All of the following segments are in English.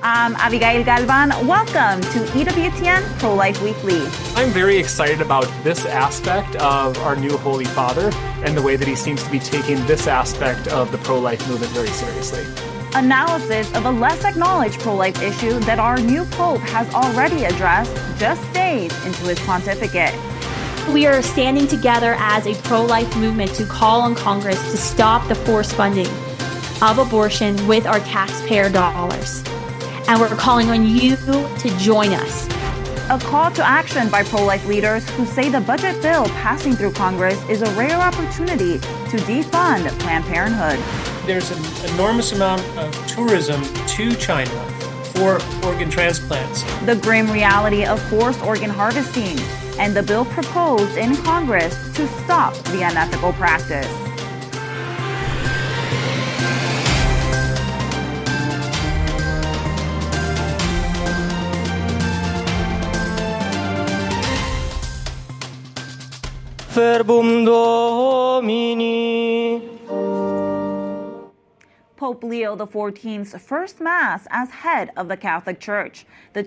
I'm Abigail Galvan. Welcome to EWTN Pro-Life Weekly. I'm very excited about this aspect of our new Holy Father and the way that he seems to be taking this aspect of the pro-life movement very seriously. Analysis of a less acknowledged pro-life issue that our new Pope has already addressed just days into his pontificate. We are standing together as a pro-life movement to call on Congress to stop the forced funding of abortion with our taxpayer dollars. And we're calling on you to join us. A call to action by pro-life leaders who say the budget bill passing through Congress is a rare opportunity to defund Planned Parenthood. There's an enormous amount of tourism to China for organ transplants. The grim reality of forced organ harvesting and the bill proposed in Congress to stop the unethical practice. Verbum Domini. Pope Leo XIV's first Mass as head of the Catholic Church, the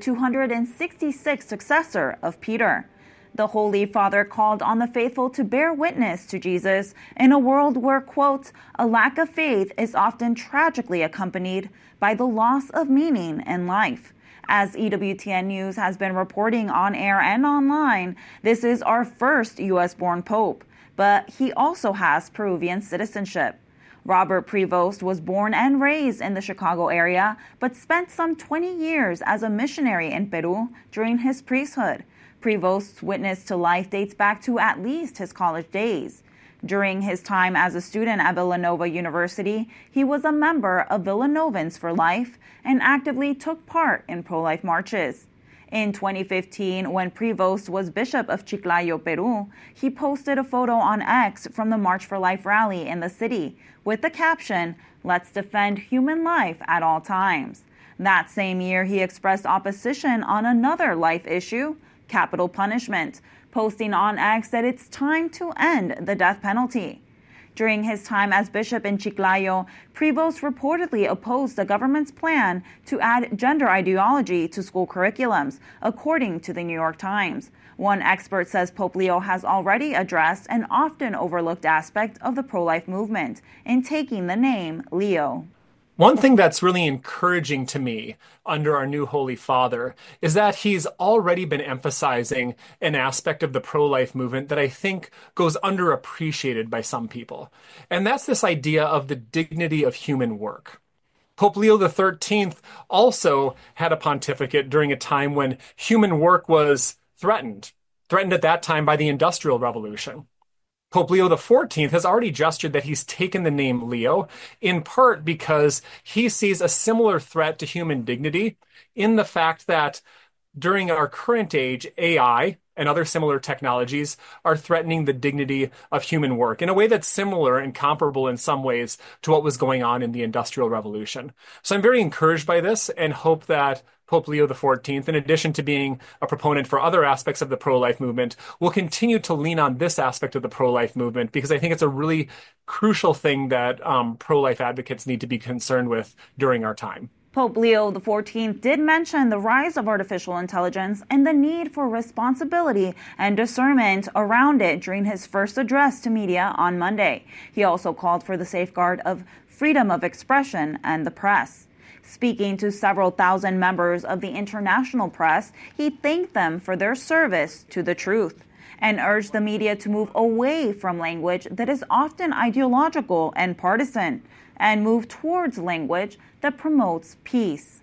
266th successor of Peter. The Holy Father called on the faithful to bear witness to Jesus in a world where, quote, a lack of faith is often tragically accompanied by the loss of meaning in life. As EWTN News has been reporting on air and online, this is our first U.S.-born Pope, but he also has Peruvian citizenship. Robert Prevost was born and raised in the Chicago area, but spent some 20 years as a missionary in Peru during his priesthood. Prevost's witness to life dates back to at least his college days. During his time as a student at Villanova University, he was a member of Villanovans for Life and actively took part in pro-life marches. In 2015, when Prevost was Bishop of Chiclayo, Peru, he posted a photo on X from the March for Life rally in the city with the caption, "Let's defend human life at all times." That same year, he expressed opposition on another life issue, capital punishment, posting on X that it's time to end the death penalty. During his time as bishop in Chiclayo, Prevost reportedly opposed the government's plan to add gender ideology to school curriculums, according to the New York Times. One expert says Pope Leo has already addressed an often overlooked aspect of the pro-life movement in taking the name Leo. One thing that's really encouraging to me under our new Holy Father is that he's already been emphasizing an aspect of the pro-life movement that I think goes underappreciated by some people. And that's this idea of the dignity of human work. Pope Leo XIII also had a pontificate during a time when human work was threatened at that time by the Industrial Revolution. Pope Leo XIV has already gestured that he's taken the name Leo, in part because he sees a similar threat to human dignity in the fact that during our current age, AI and other similar technologies are threatening the dignity of human work in a way that's similar and comparable in some ways to what was going on in the Industrial Revolution. So I'm very encouraged by this and hope that Pope Leo XIV, in addition to being a proponent for other aspects of the pro-life movement, will continue to lean on this aspect of the pro-life movement because I think it's a really crucial thing that pro-life advocates need to be concerned with during our time. Pope Leo XIV did mention the rise of artificial intelligence and the need for responsibility and discernment around it during his first address to media on Monday. He also called for the safeguard of freedom of expression and the press. Speaking to several thousand members of the international press, he thanked them for their service to the truth and urged the media to move away from language that is often ideological and partisan and move towards language that promotes peace.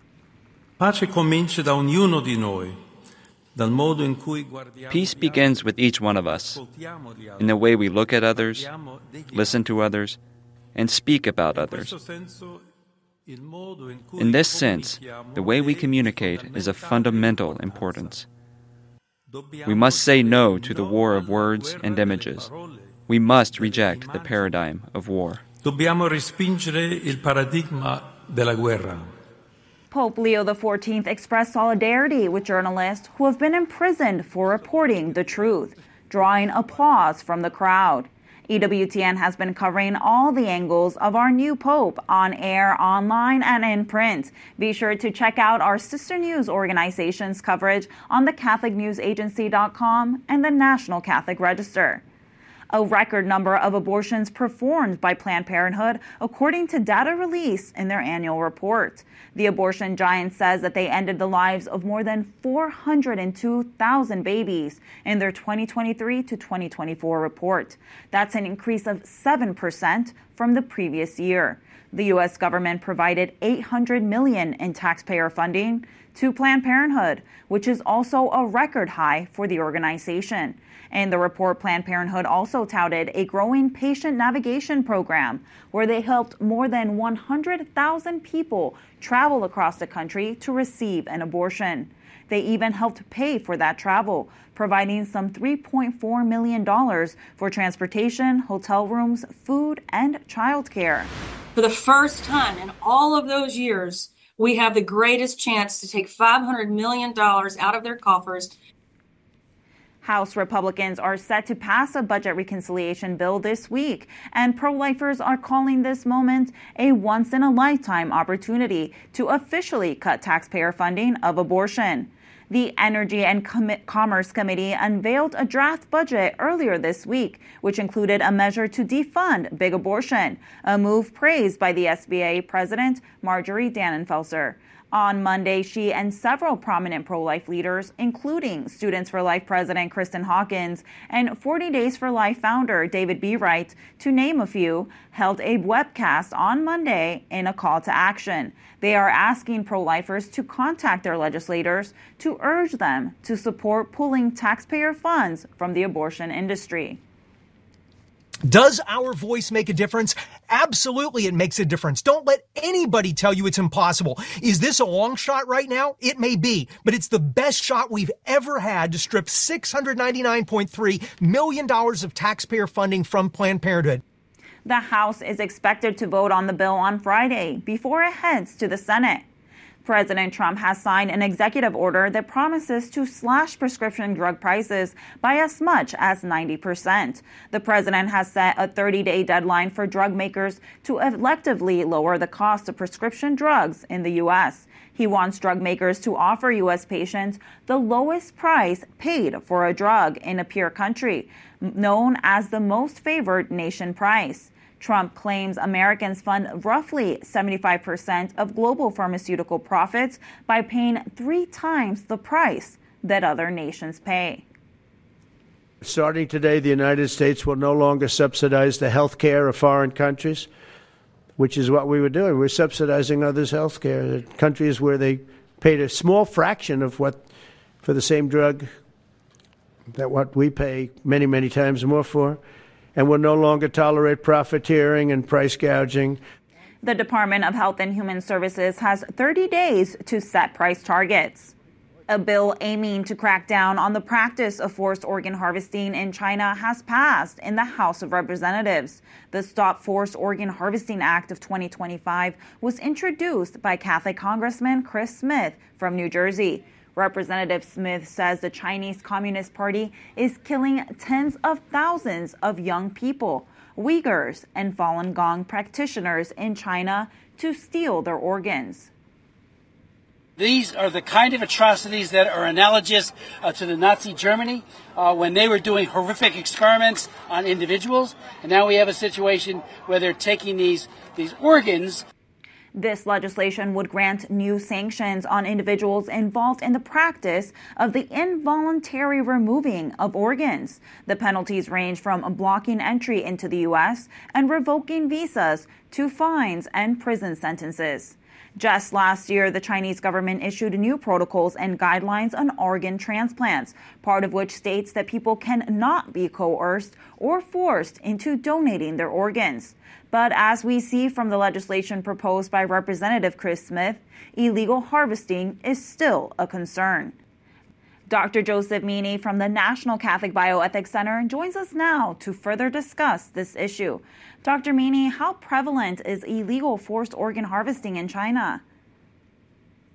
Pace comincia da ognuno di noi, dal modo in cui guardiamo. Peace begins with each one of us, in the way we look at others, listen to others, and speak about others. In this sense, the way we communicate is of fundamental importance. We must say no to the war of words and images. We must reject the paradigm of war. Dobbiamo respingere il paradigma della guerra. Pope Leo XIV expressed solidarity with journalists who have been imprisoned for reporting the truth, drawing applause from the crowd. EWTN has been covering all the angles of our new Pope on air, online, and in print. Be sure to check out our sister news organization's coverage on thecatholicnewsagency.com and the National Catholic Register. A record number of abortions performed by Planned Parenthood, according to data released in their annual report. The abortion giant says that they ended the lives of more than 402,000 babies in their 2023 to 2024 report. That's an increase of 7% from the previous year. The U.S. government provided $800 million in taxpayer funding to Planned Parenthood, which is also a record high for the organization. In the report, Planned Parenthood also touted a growing patient navigation program where they helped more than 100,000 people travel across the country to receive an abortion. They even helped pay for that travel, providing some $3.4 million for transportation, hotel rooms, food, and childcare. For the first time in all of those years, we have the greatest chance to take $500 million out of their coffers. House Republicans are set to pass a budget reconciliation bill this week, and pro-lifers are calling this moment a once-in-a-lifetime opportunity to officially cut taxpayer funding of abortion. The Energy and Commerce Committee unveiled a draft budget earlier this week, which included a measure to defund big abortion, a move praised by the SBA President Marjorie Dannenfelser. On Monday, she and several prominent pro-life leaders, including Students for Life President Kristen Hawkins and 40 Days for Life founder David B. Wright, to name a few, held a webcast on Monday in a call to action. They are asking pro-lifers to contact their legislators to urge them to support pulling taxpayer funds from the abortion industry. Does our voice make a difference? Absolutely, it makes a difference. Don't let anybody tell you it's impossible. Is this a long shot right now? It may be, but it's the best shot we've ever had to strip $699.3 million of taxpayer funding from Planned Parenthood. The House is expected to vote on the bill on Friday before it heads to the Senate. President Trump has signed an executive order that promises to slash prescription drug prices by as much as 90%. The president has set a 30-day deadline for drug makers to electively lower the cost of prescription drugs in the U.S. He wants drug makers to offer U.S. patients the lowest price paid for a drug in a peer country, known as the most favored nation price. Trump claims Americans fund roughly 75% of global pharmaceutical profits by paying 3 times the price that other nations pay. Starting today, the United States will no longer subsidize the health care of foreign countries, which is what we were doing. We're subsidizing others' health care. Countries where they paid a small fraction of what for the same drug that what we pay many, many times more for. And will no longer tolerate profiteering and price gouging. The Department of Health and Human Services has 30 days to set price targets. A bill aiming to crack down on the practice of forced organ harvesting in China has passed in the House of Representatives. The Stop Forced Organ Harvesting Act of 2025 was introduced by Catholic Congressman Chris Smith from New Jersey. Representative Smith says the Chinese Communist Party is killing tens of thousands of young people, Uyghurs, and Falun Gong practitioners in China to steal their organs. These are the kind of atrocities that are analogous to the Nazi Germany when they were doing horrific experiments on individuals. And now we have a situation where they're taking these organs. This legislation would grant new sanctions on individuals involved in the practice of the involuntary removing of organs. The penalties range from blocking entry into the U.S. and revoking visas to fines and prison sentences. Just last year, the Chinese government issued new protocols and guidelines on organ transplants, part of which states that people cannot be coerced or forced into donating their organs. But as we see from the legislation proposed by Representative Chris Smith, illegal harvesting is still a concern. Dr. Joseph Meany from the National Catholic Bioethics Center joins us now to further discuss this issue. Dr. Meany, how prevalent is illegal forced organ harvesting in China?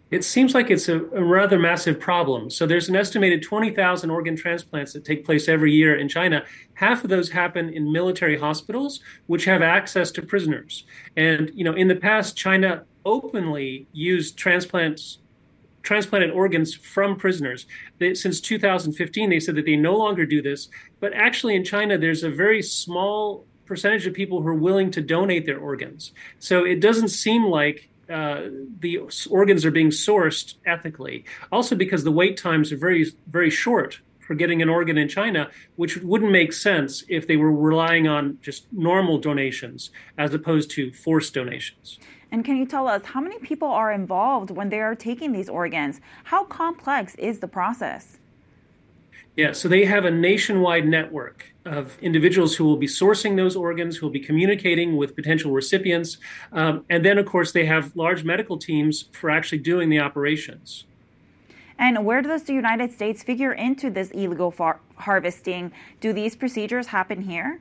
It seems like it's a rather massive problem. So there's an estimated 20,000 organ transplants that take place every year in China. Half of those happen in military hospitals, which have access to prisoners. And, in the past, China openly used transplanted organs from prisoners. Since 2015, they said that they no longer do this. But actually in China, there's a very small percentage of people who are willing to donate their organs. So it doesn't seem like the organs are being sourced ethically. Also because the wait times are very, very short for getting an organ in China, which wouldn't make sense if they were relying on just normal donations as opposed to forced donations. And can you tell us how many people are involved when they are taking these organs? How complex is the process? Yeah, so they have a nationwide network of individuals who will be sourcing those organs, who will be communicating with potential recipients. And then, of course, they have large medical teams for actually doing the operations. And where does the United States figure into this illegal harvesting? Do these procedures happen here?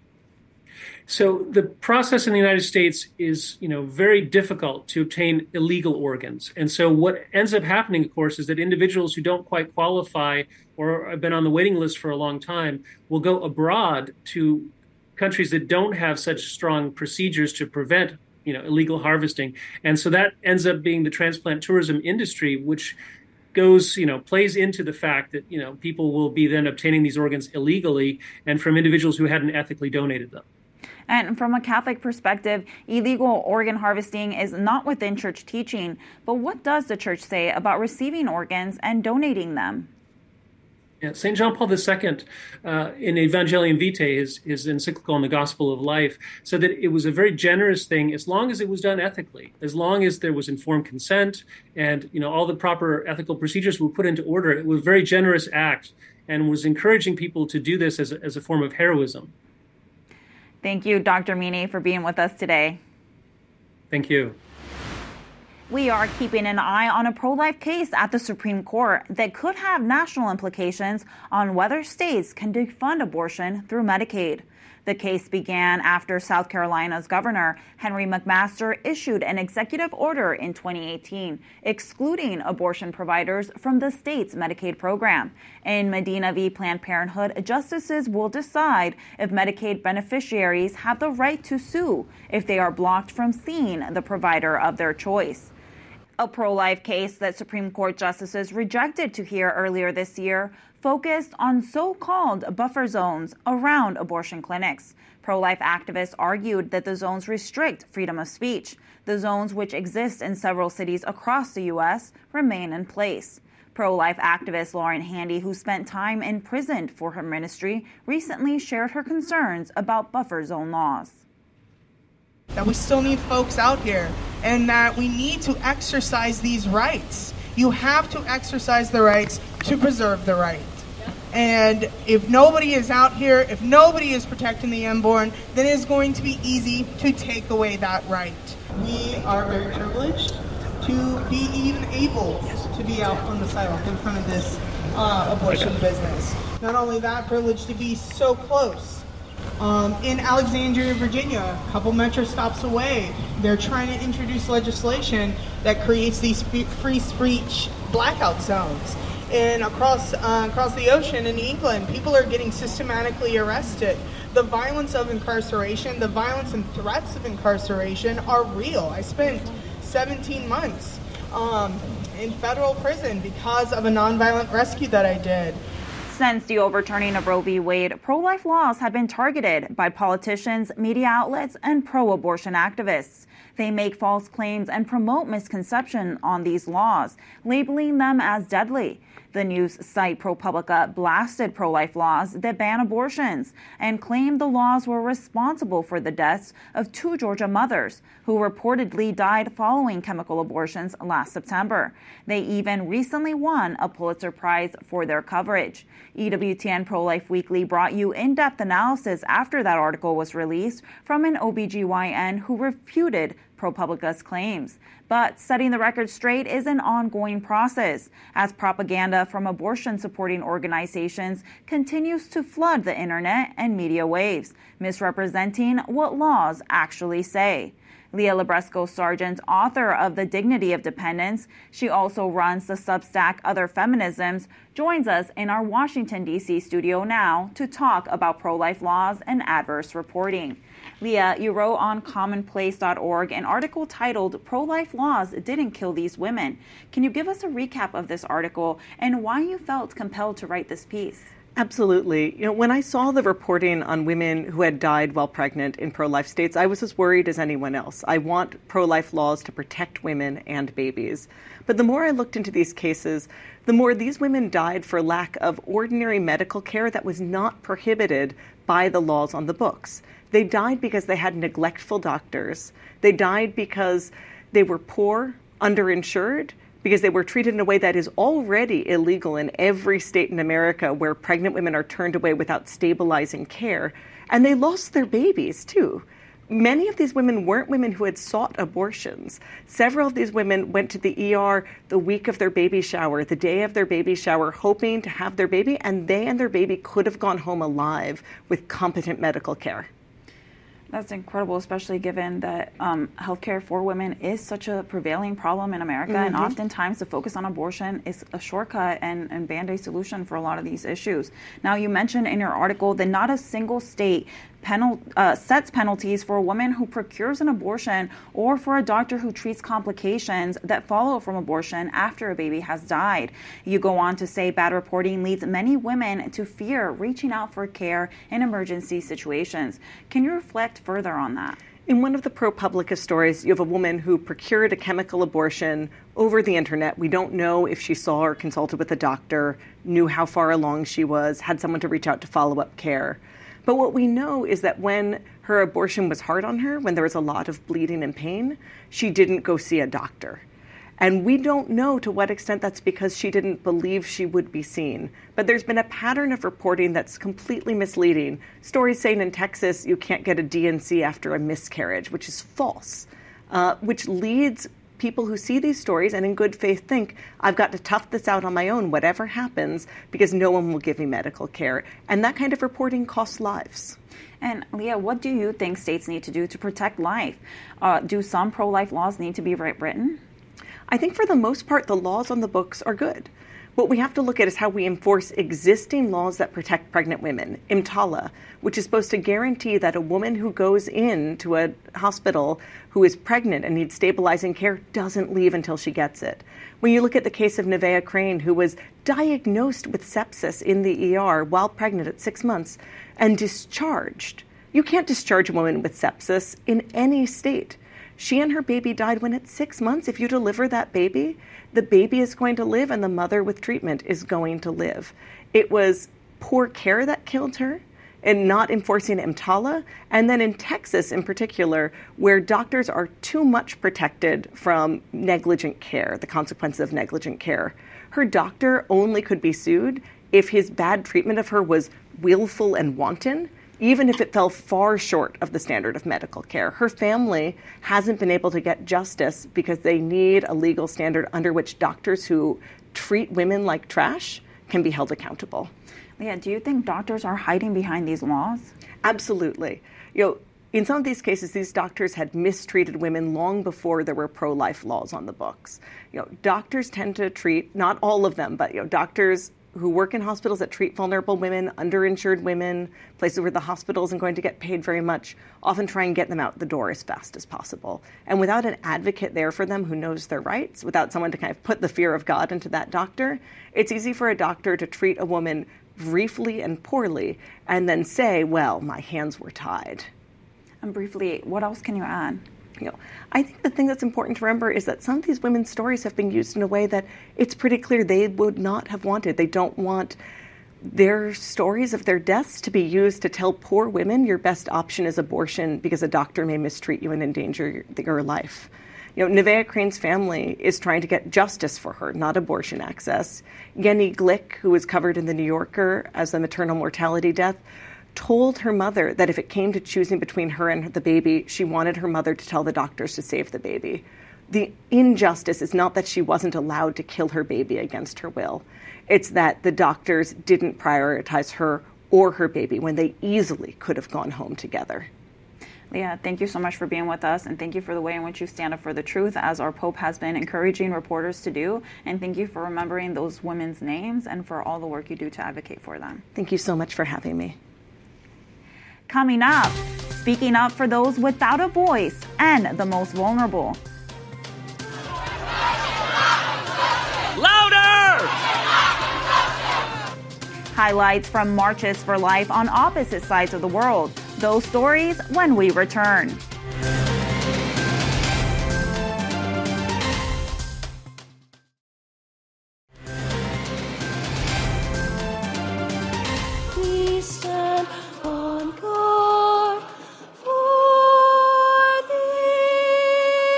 So the process in the United States is, very difficult to obtain illegal organs. And so what ends up happening, of course, is that individuals who don't quite qualify or have been on the waiting list for a long time will go abroad to countries that don't have such strong procedures to prevent, illegal harvesting. And so that ends up being the transplant tourism industry, which plays into the fact that, people will be then obtaining these organs illegally and from individuals who hadn't ethically donated them. And from a Catholic perspective, illegal organ harvesting is not within church teaching. But what does the church say about receiving organs and donating them? Yeah, St. John Paul II, in Evangelium Vitae, his encyclical on the Gospel of Life, said that it was a very generous thing as long as it was done ethically, as long as there was informed consent and all the proper ethical procedures were put into order. It was a very generous act and was encouraging people to do this as a form of heroism. Thank you, Dr. Meany, for being with us today. Thank you. We are keeping an eye on a pro-life case at the Supreme Court that could have national implications on whether states can defund abortion through Medicaid. The case began after South Carolina's Governor Henry McMaster issued an executive order in 2018 excluding abortion providers from the state's Medicaid program. In Medina v. Planned Parenthood, justices will decide if Medicaid beneficiaries have the right to sue if they are blocked from seeing the provider of their choice. A pro-life case that Supreme Court justices rejected to hear earlier this year focused on so-called buffer zones around abortion clinics. Pro-life activists argued that the zones restrict freedom of speech. The zones, which exist in several cities across the U.S., remain in place. Pro-life activist Lauren Handy, who spent time imprisoned for her ministry, recently shared her concerns about buffer zone laws. That we still need folks out here and that we need to exercise these rights. You have to exercise the rights to preserve the right. And if nobody is out here, if nobody is protecting the unborn, then it's going to be easy to take away that right. We are very privileged to be even able to be out on the sidewalk in front of this abortion business. Not only that, privileged to be so close. In Alexandria, Virginia, a couple metro stops away, they're trying to introduce legislation that creates these free speech blackout zones. And across the ocean in England, people are getting systematically arrested. The violence of incarceration, the violence and threats of incarceration are real. I spent 17 months in federal prison because of a nonviolent rescue that I did. Since the overturning of Roe v. Wade, pro-life laws have been targeted by politicians, media outlets, and pro-abortion activists. They make false claims and promote misconception on these laws, labeling them as deadly. The news site ProPublica blasted pro-life laws that ban abortions and claimed the laws were responsible for the deaths of 2 Georgia mothers who reportedly died following chemical abortions last September. They even recently won a Pulitzer Prize for their coverage. EWTN Pro-Life Weekly brought you in-depth analysis after that article was released from an OBGYN who refuted ProPublica's claims. But setting the record straight is an ongoing process as propaganda from abortion-supporting organizations continues to flood the internet and media waves, misrepresenting what laws actually say. Leah Libresco-Sargent, author of The Dignity of Dependence, she also runs the Substack Other Feminisms, joins us in our Washington, D.C. studio now to talk about pro-life laws and adverse reporting. Leah, you wrote on commonplace.org an article titled "Pro-Life Laws Didn't Kill These Women." Can you give us a recap of this article and why you felt compelled to write this piece? Absolutely. When I saw the reporting on women who had died while pregnant in pro-life states, I was as worried as anyone else. I want pro-life laws to protect women and babies. But the more I looked into these cases, the more these women died for lack of ordinary medical care that was not prohibited by the laws on the books. They died because they had neglectful doctors. They died because they were poor, underinsured, because they were treated in a way that is already illegal in every state in America where pregnant women are turned away without stabilizing care. And they lost their babies, too. Many of these women weren't women who had sought abortions. Several of these women went to the ER the week of their baby shower, the day of their baby shower, hoping to have their baby, and they and their baby could have gone home alive with competent medical care. That's incredible, especially given that healthcare for women is such a prevailing problem in America. And oftentimes the focus on abortion is a shortcut and Band-Aid solution for a lot of these issues. Now, you mentioned in your article that not a single state sets penalties for a woman who procures an abortion or for a doctor who treats complications that follow from abortion after a baby has died. You go on to say bad reporting leads many women to fear reaching out for care in emergency situations. Can you reflect further on that? In one of the ProPublica stories, you have a woman who procured a chemical abortion over the internet. We don't know if she saw or consulted with a doctor, knew how far along she was, had someone to reach out to follow up care. But what we know is that when her abortion was hard on her, when there was a lot of bleeding and pain, she didn't go see a doctor. And we don't know to what extent that's because she didn't believe she would be seen. But there's been a pattern of reporting that's completely misleading. Stories saying in Texas you can't get a D&C after a miscarriage, which is false, which leads people who see these stories and in good faith think, I've got to tough this out on my own, whatever happens, because no one will give me medical care. And that kind of reporting costs lives. And Leah, what do you think states need to do to protect life? Do some pro-life laws need to be rewritten? I think for the most part, the laws on the books are good. What we have to look at is how we enforce existing laws that protect pregnant women. EMTALA, which is supposed to guarantee that a woman who goes into a hospital who is pregnant and needs stabilizing care doesn't leave until she gets it. When you look at the case of Nevaeh Crane, who was diagnosed with sepsis in the ER while pregnant at 6 months and discharged. You can't discharge a woman with sepsis in any state. She and her baby died when at 6 months. If you deliver that baby, the baby is going to live and the mother with treatment is going to live. It was poor care that killed her and not enforcing EMTALA. And then in Texas in particular, where doctors are too much protected from negligent care, the consequences of negligent care, her doctor only could be sued if his bad treatment of her was willful and wanton, even if it fell far short of the standard of medical care. Her family hasn't been able to get justice because they need a legal standard under which doctors who treat women like trash can be held accountable. Yeah, do you think doctors are hiding behind these laws? Absolutely. In some of these cases, these doctors had mistreated women long before there were pro-life laws on the books. Doctors tend to treat, not all of them, but doctors who work in hospitals that treat vulnerable women, underinsured women, places where the hospital isn't going to get paid very much, often try and get them out the door as fast as possible. And without an advocate there for them who knows their rights, without someone to kind of put the fear of God into that doctor, it's easy for a doctor to treat a woman briefly and poorly and then say, well, my hands were tied. And briefly, what else can you add? I think the thing that's important to remember is that some of these women's stories have been used in a way that it's pretty clear they would not have wanted. They don't want their stories of their deaths to be used to tell poor women your best option is abortion because a doctor may mistreat you and endanger your life. Nevaeh Crane's family is trying to get justice for her, not abortion access. Yenny Glick, who was covered in The New Yorker as a maternal mortality death, told her mother that if it came to choosing between her and the baby, she wanted her mother to tell the doctors to save the baby. The injustice is not that she wasn't allowed to kill her baby against her will. It's that the doctors didn't prioritize her or her baby when they easily could have gone home together. Yeah, thank you so much for being with us, and thank you for the way in which you stand up for the truth, as our Pope has been encouraging reporters to do. And thank you for remembering those women's names and for all the work you do to advocate for them. Thank you so much for having me. Coming up, speaking up for those without a voice and the most vulnerable. Louder! Highlights from Marches for Life on opposite sides of the world. Those stories when we return. We stand on guard for thee.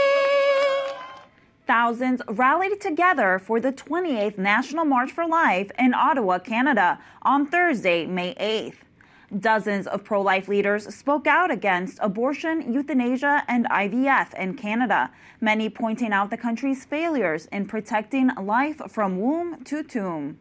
Thousands rallied together for the 28th National March for Life in Ottawa, Canada on Thursday, May 8th. Dozens of pro-life leaders spoke out against abortion, euthanasia, and IVF in Canada, many pointing out the country's failures in protecting life from womb to tomb.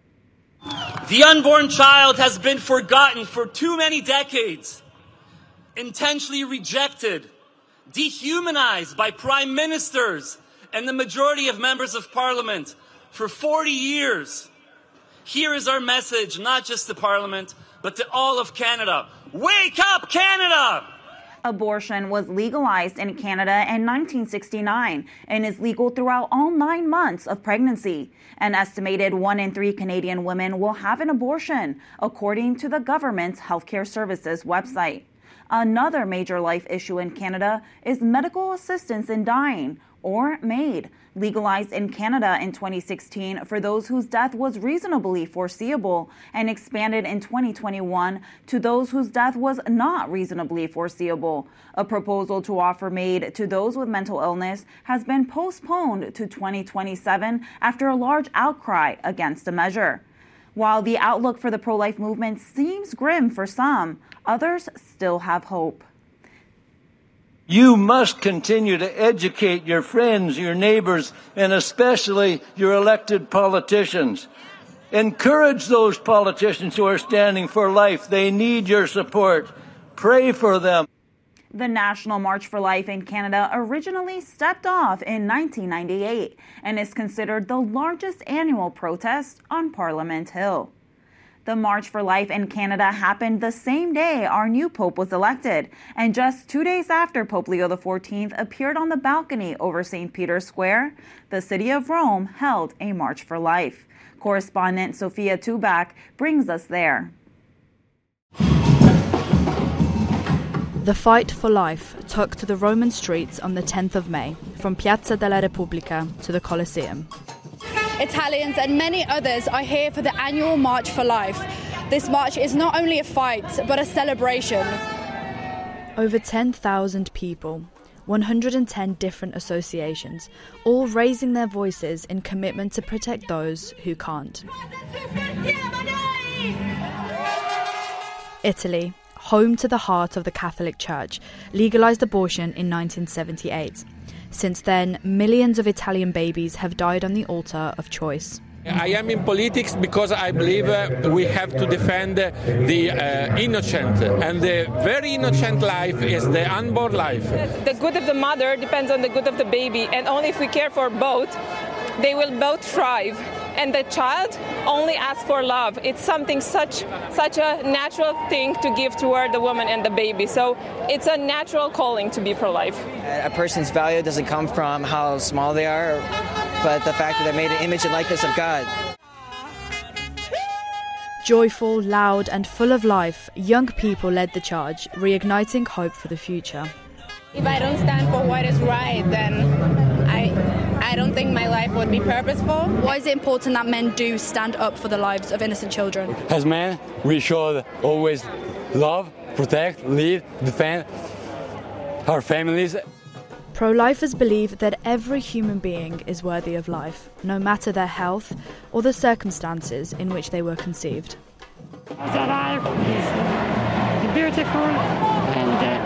The unborn child has been forgotten for too many decades, intentionally rejected, dehumanized by prime ministers and the majority of members of parliament for 40 years. Here is our message, not just to Parliament, but to all of Canada. Wake up, Canada! Abortion was legalized in Canada in 1969 and is legal throughout all 9 months of pregnancy. An estimated 1 in 3 Canadian women will have an abortion, according to the government's Healthcare Services website. Another major life issue in Canada is medical assistance in dying, or MAID, legalized in Canada in 2016 for those whose death was reasonably foreseeable, and expanded in 2021 to those whose death was not reasonably foreseeable. A proposal to offer MAID to those with mental illness has been postponed to 2027 after a large outcry against the measure. While the outlook for the pro-life movement seems grim for some, others still have hope. You must continue to educate your friends, your neighbors, and especially your elected politicians. Encourage those politicians who are standing for life. They need your support. Pray for them. The National March for Life in Canada originally stepped off in 1998 and is considered the largest annual protest on Parliament Hill. The March for Life in Canada happened the same day our new Pope was elected, and just 2 days after Pope Leo XIV appeared on the balcony over St. Peter's Square, the city of Rome held a March for Life. Correspondent Sophia Tubak brings us there. The fight for life took to the Roman streets on the 10th of May, from Piazza della Repubblica to the Colosseum. Italians and many others are here for the annual March for Life. This march is not only a fight, but a celebration. Over 10,000 people, 110 different associations, all raising their voices in commitment to protect those who can't. Italy, home to the heart of the Catholic Church, legalized abortion in 1978. Since then, millions of Italian babies have died on the altar of choice. I am in politics because I believe we have to defend the innocent, and the very innocent life is the unborn life. The good of the mother depends on the good of the baby, and only if we care for both, they will both thrive. And the child only asks for love. It's something such a natural thing to give toward the woman and the baby. So it's a natural calling to be pro-life. A person's value doesn't come from how small they are, but the fact that they're made in the image and likeness of God. Joyful, loud and full of life, young people led the charge, reigniting hope for the future. If I don't stand for what is right, then I don't think my life would be purposeful. Why is it important that men do stand up for the lives of innocent children? As men, we should always love, protect, lead, defend our families. Pro-lifers believe that every human being is worthy of life, no matter their health or the circumstances in which they were conceived. The life is beautiful, and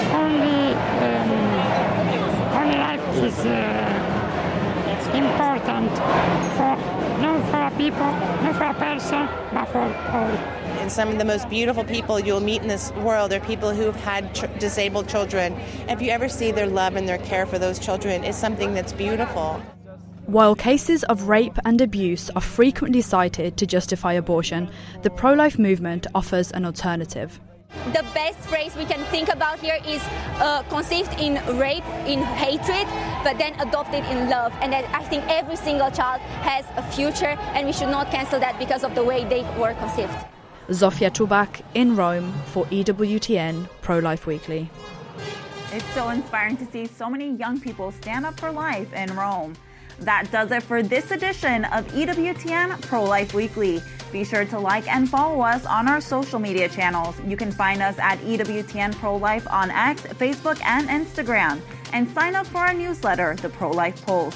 only life is important. stand not for a people, not for a person, but for all. And some of the most beautiful people you'll meet in this world are people who've had disabled children. If you ever see their love and their care for those children, it's something that's beautiful. While cases of rape and abuse are frequently cited to justify abortion, the pro-life movement offers an alternative. The best phrase we can think about here is conceived in rape, in hatred, but then adopted in love. And that I think every single child has a future, and we should not cancel that because of the way they were conceived. Zofia Czubak in Rome for EWTN Pro-Life Weekly. It's so inspiring to see so many young people stand up for life in Rome. That does it for this edition of EWTN Pro-Life Weekly. Be sure to like and follow us on our social media channels. You can find us at EWTN Pro-Life on X, Facebook, and Instagram. And sign up for our newsletter, The Pro-Life Pulse,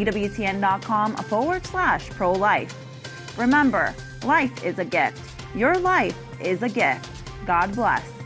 EWTN.com/pro-life. Remember, life is a gift. Your life is a gift. God bless.